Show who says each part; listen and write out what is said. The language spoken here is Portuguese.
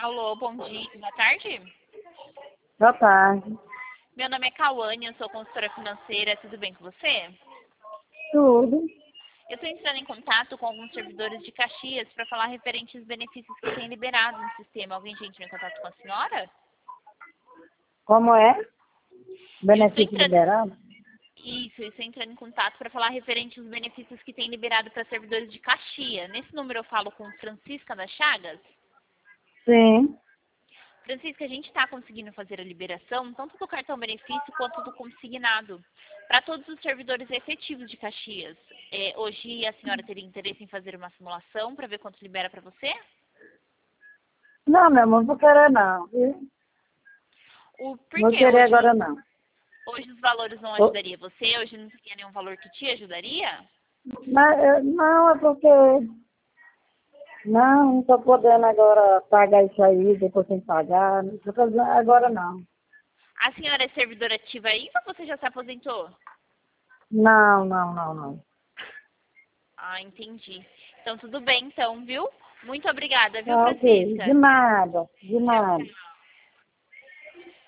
Speaker 1: Alô, bom dia, boa tarde.
Speaker 2: Boa tarde.
Speaker 1: Meu nome é Cauane, eu sou consultora financeira, tudo bem com você?
Speaker 2: Tudo.
Speaker 1: Eu estou entrando em contato com alguns servidores de Caxias para falar referente aos benefícios que tem liberado no sistema. Alguém já entrou em contato com a senhora?
Speaker 2: Como é?
Speaker 1: Eu estou
Speaker 2: Benefício
Speaker 1: entrando...
Speaker 2: liberado?
Speaker 1: Isso, eu estou entrando em contato para falar referente aos benefícios que tem liberado para servidores de Caxias. Nesse número eu falo com Francisca das Chagas.
Speaker 2: Sim.
Speaker 1: Francisca, a gente está conseguindo fazer a liberação tanto do cartão benefício quanto do consignado para todos os servidores efetivos de Caxias. Hoje a senhora teria interesse em fazer uma simulação para ver quanto libera para você?
Speaker 2: Não, meu amor, não vou querer não, viu?
Speaker 1: Por
Speaker 2: Vou
Speaker 1: quê?
Speaker 2: querer agora não.
Speaker 1: Hoje os valores não
Speaker 2: Ô,
Speaker 1: ajudaria você? Hoje não teria nenhum valor que te ajudaria?
Speaker 2: Mas, não, é porque... Não estou podendo agora pagar isso aí, depois sem pagar. Não tô fazendo agora não.
Speaker 1: A senhora é servidora ativa ainda ou você já se aposentou?
Speaker 2: Não, não, não, não.
Speaker 1: Ah, entendi. Então tudo bem então, viu? Muito obrigada, viu,
Speaker 2: Tá ok. De
Speaker 1: Francisca?
Speaker 2: nada, de
Speaker 1: Tchau,
Speaker 2: nada.
Speaker 1: tchau.